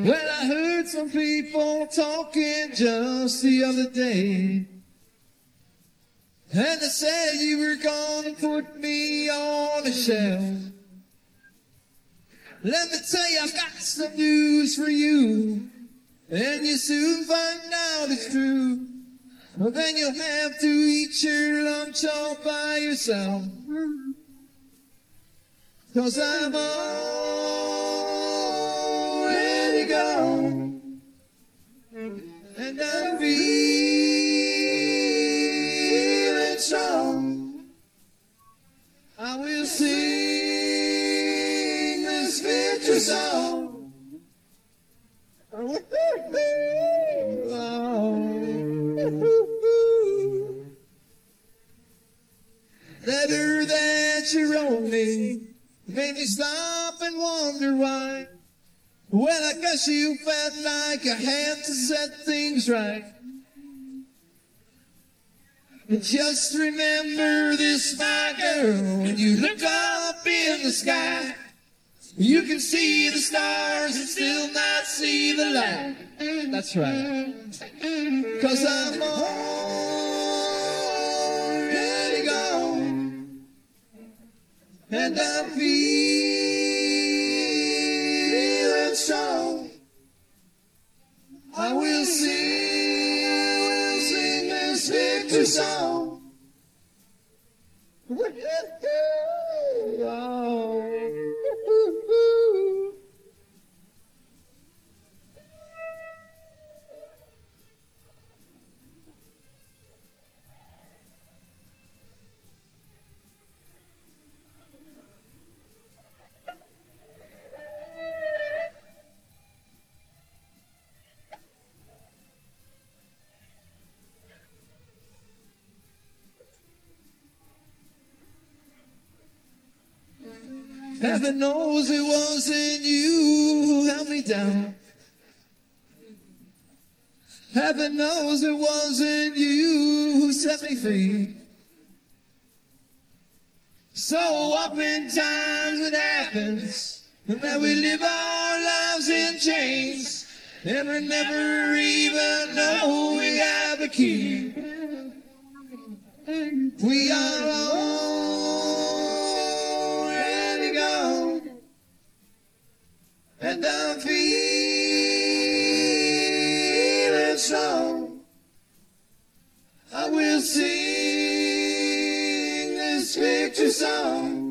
Well, I heard some people talking just the other day, and they said you were gonna put me on a shelf. Let me tell you, I've got some news for you, and you soon find out it's true. Well, then you'll have to eat your lunch all by yourself, 'cause I'm already gone, and I'm feeling strong. I will sing this victory song. Oh. Letter that you wrote me made me stop and wonder why. Well, I guess you felt like I had to set things right. And just remember this, my girl, when you look up in the sky, you can see the stars and still not see the light. That's right. 'Cause I'm already gone, and I'm feeling strong. I will sing this victory song. Heaven knows it wasn't you who held me down. Heaven knows it wasn't you who set me free. So oftentimes it happens that we live our lives in chains, and we never even know we have the key. We are already gone, and I'm feeling strong. I will sing this victory song.